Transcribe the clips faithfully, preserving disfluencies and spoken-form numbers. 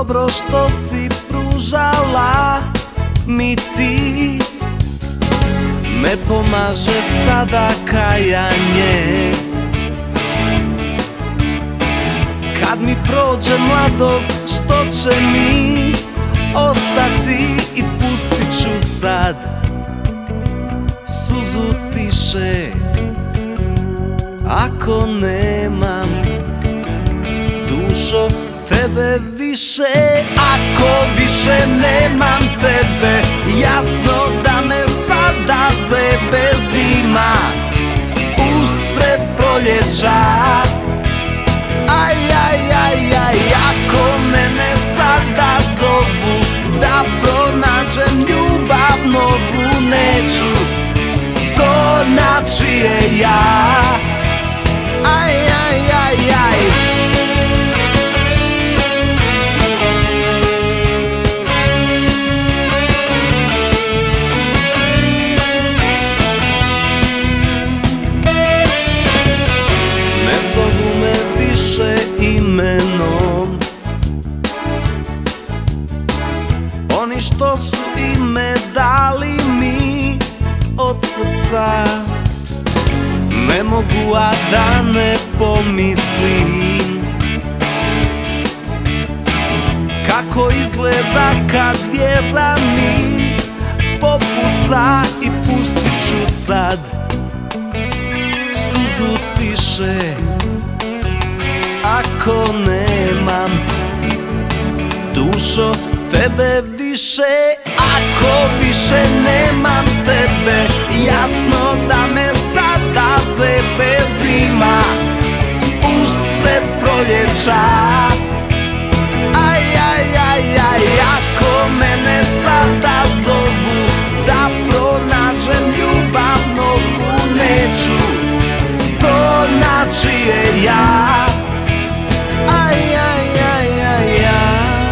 dobro što si pružala mi ti. Me pomaže sada kajanje, kad mi prođe mladost što će mi ostati. I pustit ću sad suzu tiše ako nemam dušo tebe više. Ako više nemam tebe, jasno da me sada zebe zima usred proljeća. Aj, aj, aj, aj, ako mene sada zovu da pronađem ljubav novu, neću to naći je ja. Aj, aj, aj, aj. Ne zovu me više imenom oni što su ime dali mi od srca. Ne mogu a da ne pomislim kako izgleda kad vjera mi popuca. I pustit ću sad suzu tiše ako nemam dušo tebe više. Ako više nemam tebe, jasno da me sada zebe zima usred proljeća. Aj, aj, aj, aj, ako mene sada zovu da pronađem ljubav novu, neću to naći je ja. Aj, aj, aj, aj, aj.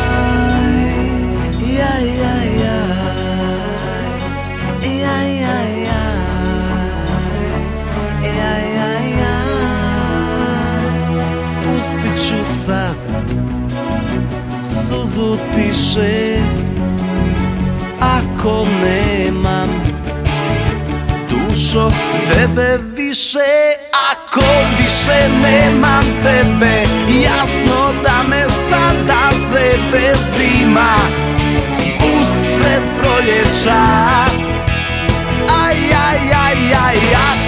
Pustit ću sad suzu tiše ako nemam dušo tebe više. Ako više nemam tebe, jasno da me sada zebe zima usred proljeća. Aj, aj, aj, aj, aj.